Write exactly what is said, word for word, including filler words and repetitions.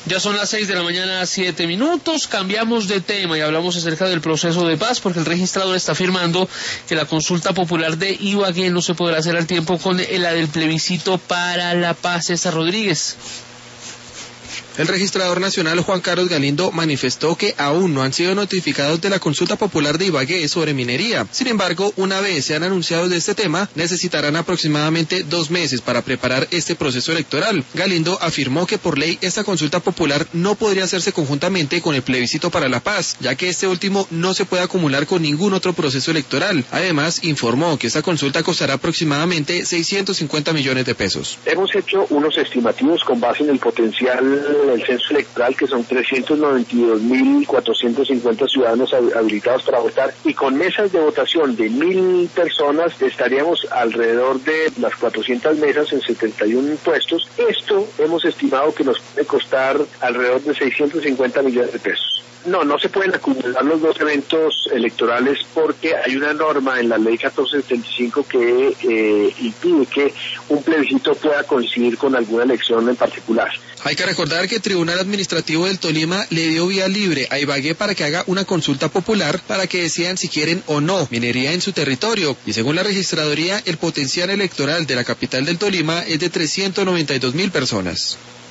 Ya son las seis de la mañana, siete minutos, cambiamos de tema y hablamos acerca del proceso de paz, porque el registrador está afirmando que la consulta popular de Ibagué no se podrá hacer al tiempo con la del plebiscito para la paz. César Rodríguez. El registrador nacional Juan Carlos Galindo manifestó que aún no han sido notificados de la consulta popular de Ibagué sobre minería. Sin embargo, una vez sean anunciados de este tema, necesitarán aproximadamente dos meses para preparar este proceso electoral. Galindo afirmó que por ley esta consulta popular no podría hacerse conjuntamente con el plebiscito para la paz, ya que este último no se puede acumular con ningún otro proceso electoral. Además, informó que esta consulta costará aproximadamente seiscientos cincuenta millones de pesos. Hemos hecho unos estimativos con base en el potencial el censo electoral, que son trescientos noventa y dos mil cuatrocientos cincuenta ciudadanos habilitados para votar, y con mesas de votación de mil personas estaríamos alrededor de las cuatrocientas mesas en setenta y uno puestos. Esto hemos estimado que nos puede costar alrededor de seiscientos cincuenta millones de pesos. No, no se pueden acumular los dos eventos electorales porque hay una norma en la ley catorce setenta y cinco que eh, impide que un plebiscito pueda coincidir con alguna elección en particular. Hay que recordar que el Tribunal Administrativo del Tolima le dio vía libre a Ibagué para que haga una consulta popular para que decidan si quieren o no minería en su territorio. Y según la registraduría, el potencial electoral de la capital del Tolima es de trescientos noventa y dos mil personas.